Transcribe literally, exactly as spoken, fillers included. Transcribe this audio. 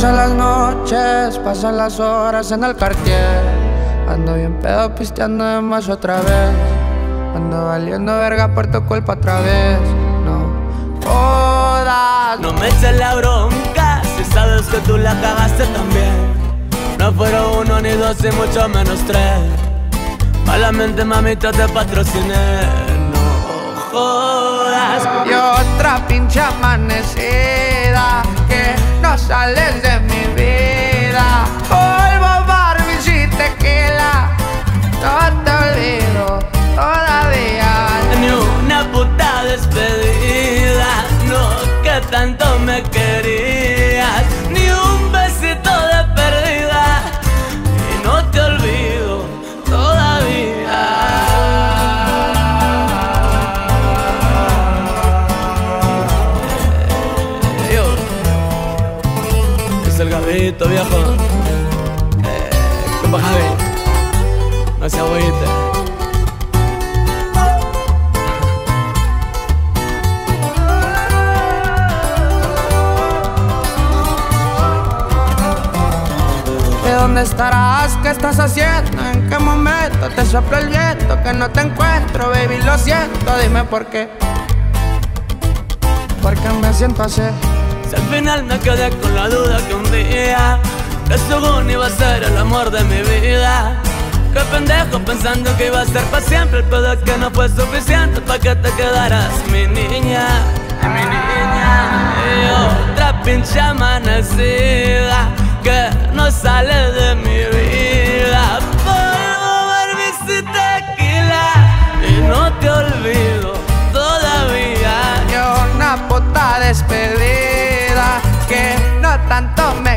Pasan las noches, pasan las horas en el Cartier. Ando bien pedo pisteando de más otra vez. Ando valiendo verga por tu culpa otra vez. No jodas. No me eches la bronca, si sabes que tú la cagaste también. No fueron uno ni dos y mucho menos tres. Malamente mamita te patrociné. No jodas. Y otra pinche amanecida que no sales de mi vida. Polvo, Barbies y tequila, no te olvido todavía. Ni una puta despedida, no que tanto me querías. Ni un besito de perdida y no te olvido todavía. Eh, yo. Es el Gabito, viejo. Eh, compa Javi, no se agüite. ¿Dónde estarás? ¿Qué estás haciendo? ¿En qué momento te sopla el viento? Que no te encuentro, baby, lo siento. Dime por qué. ¿Por qué me siento así? Si al final me quedé con la duda que un día que según iba a ser el amor de mi vida. Qué pendejo pensando que iba a ser para siempre. El pedo es que no fue suficiente para que te quedaras mi niña, mi niña. Y otra pinche amanecida que no sale de mi vida. Polvo, Barbies y tequila y no te olvido todavía. Y una puta despedida que no tanto me